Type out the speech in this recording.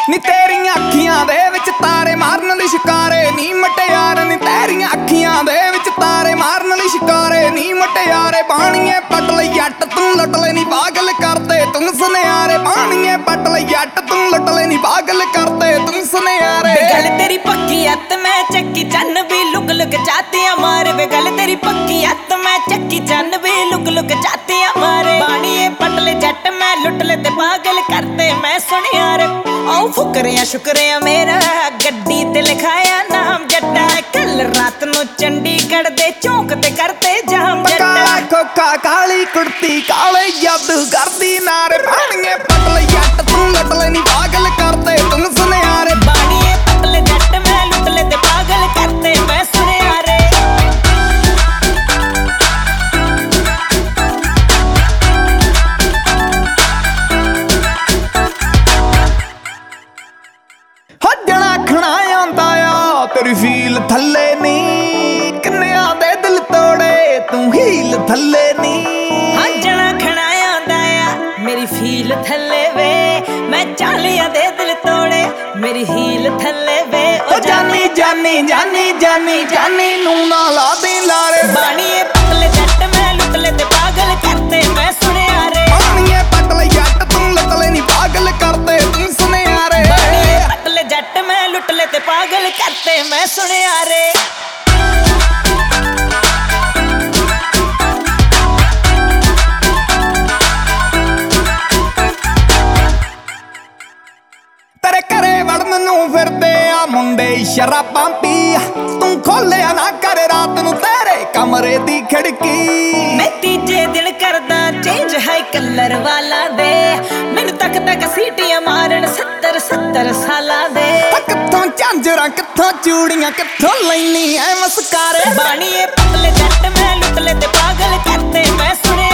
ਨੀ ਤੇਰੀਆਂ ਅੱਖੀਆਂ ਦੇ ਵਿੱਚ ਤਾਰੇ ਮਾਰਨ ਲਈ ਸ਼ਿਕਾਰੇ ਨੀ ਮਟਿਆਰ ਨੀ ਤੇਰੀਆਂ ਅੱਖੀਆਂ ਦੇ ਵਿੱਚ ਤਾਰੇ ਮਾਰਨ ਲਈ ਸ਼ਿਕਾਰੇ ਨੀ ਮਟਿਆਰੇ ਬਾਣੀਏ ਪੱਟ ਲਈ ਜੱਟ ਤੂੰ ਲੁੱਟ ਲੈ ਨੀ ਪਾਗਲ ਕਰਦੇ ਤੂੰ ਸੁਨਿਆਰੇ ਬਾਣੀਏ ਪੱਟ ਲਈ ਜੱਟ ਤੂੰ ਲੁੱਟ ਲੈ ਨੀ ਪਾਗਲ ਕਰਦੇ ਤੂੰ ਸੁਨਿਆਰੇ ਗੱਲ ਤੇਰੀ ਪੱਕੀ ਅੱਤ ਮੈਂ ਚੱਕੀ ਚੰਨ ਵੀ ਲੁਕ ਲੁਕ ਚਾਤੀਆਂ ਮਾਰੇ ਵੇ ਗੱਲ ਤੇਰੀ ਪੱਕੀ ਅੱਤ ਮੈਂ ਚੱਕੀ ਚੰਨ ਵੀ ਲੁਕ ਲੁਕ ਚਾਤੀਆਂ ਮਾਰੇ ਬਾਣੀਏ ਪੱਟ ਲੈ ਜੱਟ ਮੈਂ ਲੁੱਟ ਲੈ ਤੇ ਪਾਗਲ ਕਰਦੇ ਮੈਂ ਸੁਨਿਆਰੇ ਆਉ ਫੁਕਰਿਆ ਸ਼ੁਕਰਿਆ ਮੇਰਾ ਗੱਡੀ ਤੇ ਲਿਖਾਇਆ ਨਾਮ ਜੱਟਾ ਕੱਲ ਰਾਤ ਨੂੰ ਚੰਡੀਗੜ੍ਹ ਦੇ ਚੌਂਕ ਤੇ ਕਰਤੇ ਜਾਮ ਕਾਲਾ ਖੋਖਾ ਕਾਲੀ ਕੁੜਤੀ ਕਾਲੇ ਜਾਦੂ ਕਰਦੀ ਨਾਰੇ ਬਾਣੀਏ ਪੱਟ ਲੈ ਜੱਟ ਤੂੰ ਲੁੱਟ ਲੈ ਨੀ ਪਾਗਲ ਕਰਦੇ ਤੂੰ ਸੁਨਿਆਰੇ ਬਾਣੀਏ ਪੱਟ ਲੈ ਜੱਟ ਮੈਂ ਲੁੱਟ ਲੈ ਤੇ ਪਾਗਲ ਕਰਦੇ ਮੈਂ ਸੁਨਿਆਰੇ ਹੱਜਣਾ ਖਣਾ ਆਉਂਦਾ ਆ ਤੇਰੀ ਫੀਲ ਥੱਲੇ ਨੀ ਕਿੰਨਿਆਂ ਦੇ ਦਿਲ ਤੋੜੇ ਤੂੰ ਹੀਲ ਥੱਲੇ ਨੀ ਹੱਜਣਾ ਖਣਾ ਆਉਂਦਾ ਆ ਮੇਰੀ ਫੀਲ ਥੱਲੇ ਵੇ ਮੈਂ ਚਾਲੀਆਂ ਦੇ ਦਿਲ ਤੋੜੇ ਮੇਰੀ ਹੀਲ ਥੱਲੇ ਵੇ ਓ ਜਾਨੀ ਜਾਨੀ ਜਾਨੀ ਜਾਨੀ ਜਾਨੀ ਨੂੰ ਨਾ ਲਾ ਦੇ ਲਾਰੇ ਬਾਣੀਏ ਪੱਟ ਲੈ ਜੱਟ ਮੈਂ ਲੁੱਟ ਲੈ ਤੇ ਪਾਗਲ ਕਰਦੇ ਮੈਂ ਸੁਨਿਆਰੇ ਬਾਣੀਏ ਪੱਟ ਲੈ ਜੱਟ ਤੂੰ ਲੁੱਟ ਲੈ ਨੀ ਪਾਗਲ ਕਰਦੇ ਤੂੰ ਸੁਨਿਆਰੇ ਬਾਣੀਏ ਪੱਟ ਲੈ ਜੱਟ ਮੈਂ ਲੁੱਟ ਲੈ ਤੇ ਪਾਗਲ ਕਰਦੇ ਮੈਂ ਸੁਨਿਆਰੇ ਤੇਰੇ ਘਰੇ ਵੜਨ ਨੂੰ ਫਿਰਦੇ ਆ ਮੁੰਡੇ ਸ਼ਰਾਬਾਂ ਪੀ ਤੂੰ ਖੋਲਿਆ ਨਾ ਕਰ ਰਾਤ ਨੂੰ ਤੇਰੇ ਕਮਰੇ ਦੀ ਖਿੜਕੀ ਮੈਂ ਤੀਜੇ ਦਿਨ ਕਰਦਾ ਚੇਂਜ ਹੈ ਕਲਰ ਵਾਲਾ ਦੇ ਮੈਨੂੰ ਤੱਕ ਤੱਕ ਸੀਟੀਆਂ ਮਾਰਨ 70 ਸਾਲਾਂ ਦੇ ਕਿੱਥੋਂ ਝਾਂਜਰਾਂ ਕਿੱਥੋਂ ਚੂੜੀਆਂ ਕਿੱਥੋਂ ਲੈਣੀ ਐ ਮਸਕਾਰੇ ਬਾਣੀਏ ਪੱਟ ਲੈ ਜੱਟ ਮੈਂ ਲੁੱਟ ਲੈ ਤੇ ਪਾਗਲ ਕਰਦੇ ਮੈਂ ਸੁਣਿਆ